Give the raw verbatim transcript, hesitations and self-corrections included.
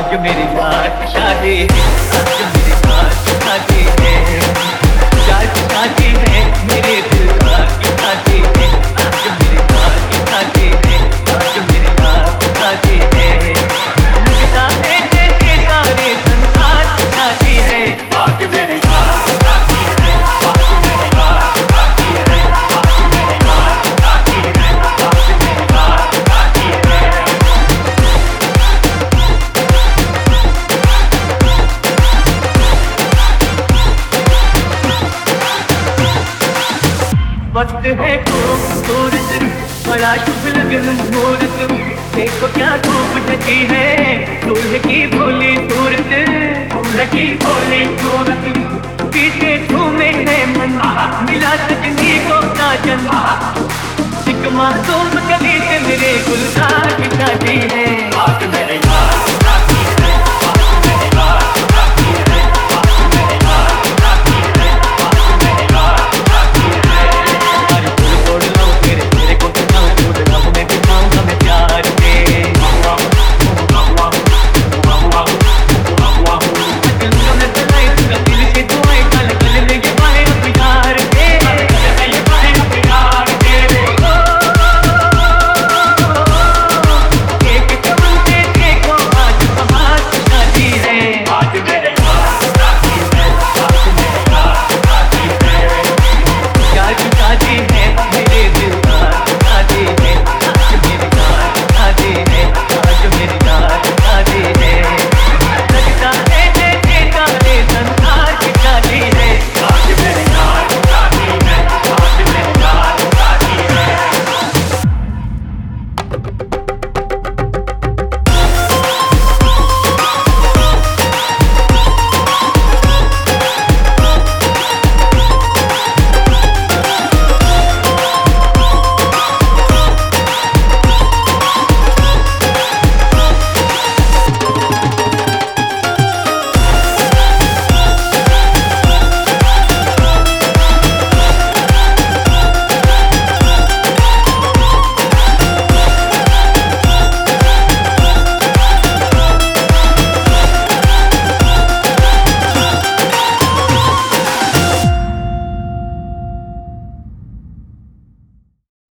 आज मेरी बात शादी है, आज मेरी बात शादी है, शादी शादी है मेरे दिल का की शादी है, आज मेरी बात शादी है, आज मेरी बात शादी है, लगता है जैसे सारे संसार की शादी है, आज मेरी बात शादी है, आज मेरी बात शादी है, आज मेरी बात शादी है, आज मेरी बात शादी है। वक्त है खूबसूरत, बड़ा शुभ लगन मुहूर्त, देखो क्या धूप ढकी है, दूल्हे की भोली सूरत, दूल्हे की भोली सूरत, पीछे झूमे है मन, मिला सजनी को साजन, एक मासूम कली से मेरे गुलजार की शादी है, आज मेरे यार